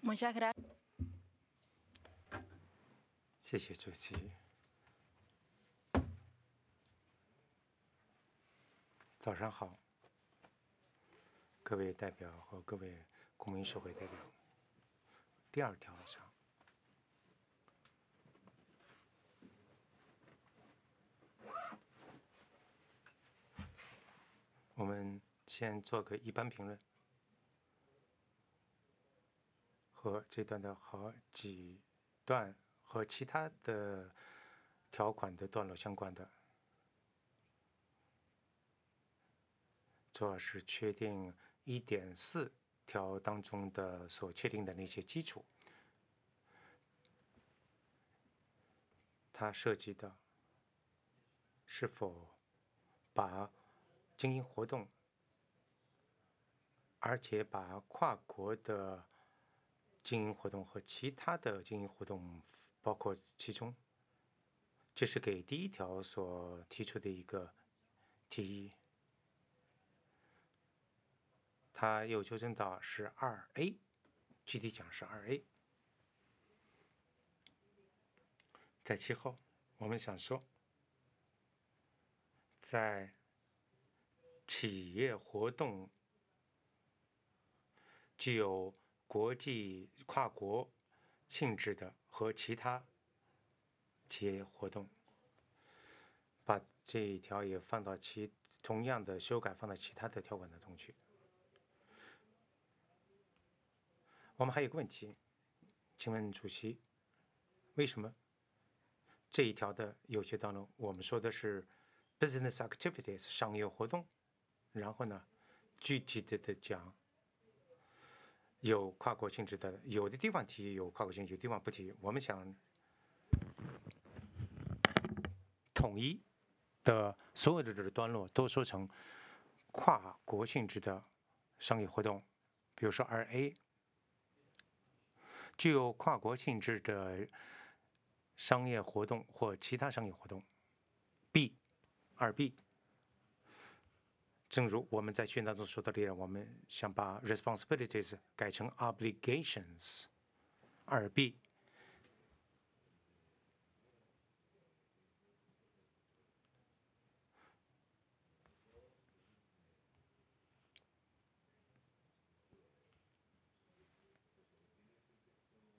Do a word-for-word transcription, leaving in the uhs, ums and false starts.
Muchas gracias. 谢谢主席。早上好，各位代表和各位公民社会代表。第二条上，我们先做个一般评论，和这段的好几段和其他的条款的段落相关的，主要是确定一点四条当中的所确定的那些基础。它涉及的是否把经营活动，而且把跨国的经营活动和其他的经营活动包括其中。这是给第一条所提出的一个提议。它又纠正到是二 A， 具体讲是二 A。在其后，我们想说，在企业活动具有国际跨国性质的和其他企业活动，把这一条也放到其同样的修改放到其他的条款当中去。我们还有个问题，请问主席，为什么这一条的有些当中我们说的是 business activities 商业活动，然后呢具体的的讲有跨国性质的，有的地方提有跨国性质，有的地方不提。我们想统一的所有的这个段落都说成跨国性质的商业活动，比如说二 A 具有跨国性质的商业活动或其他商业活动。B 二 B， 正如我们在宣当中说到的，我们想把 responsibilities 改成 obligations。二 B